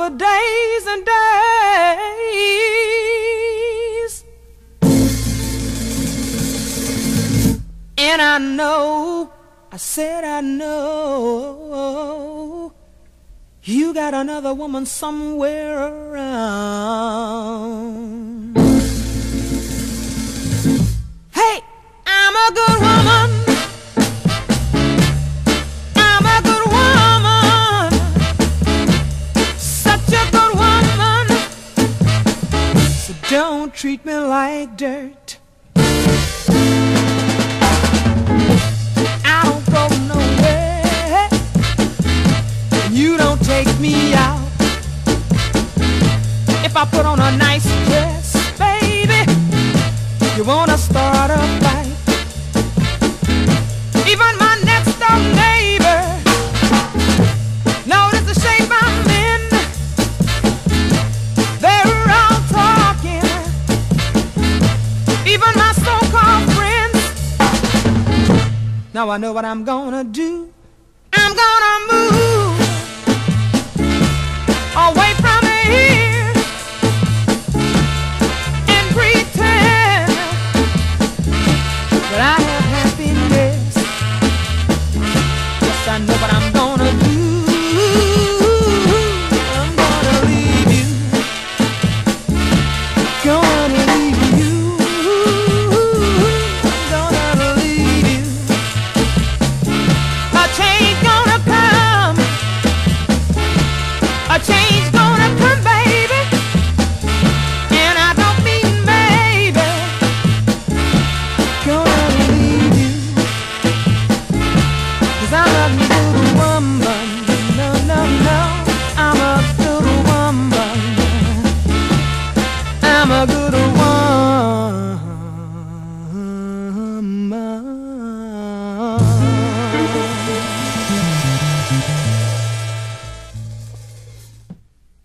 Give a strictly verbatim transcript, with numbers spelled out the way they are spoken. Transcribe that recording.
for days and days. And I know, I said I know, you got another woman somewhere around. Hey, I'm a good woman. I'm a good woman. Such a good woman. So don't treat me like dirt. I don't go nowhere. You don't take me out. If I put on a nice dress, baby, you wanna start a fight. Even my next door neighbor notice the shape I'm in. They're all talking. Even my so-called friends. Now I know what I'm gonna do. I'm gonna move away from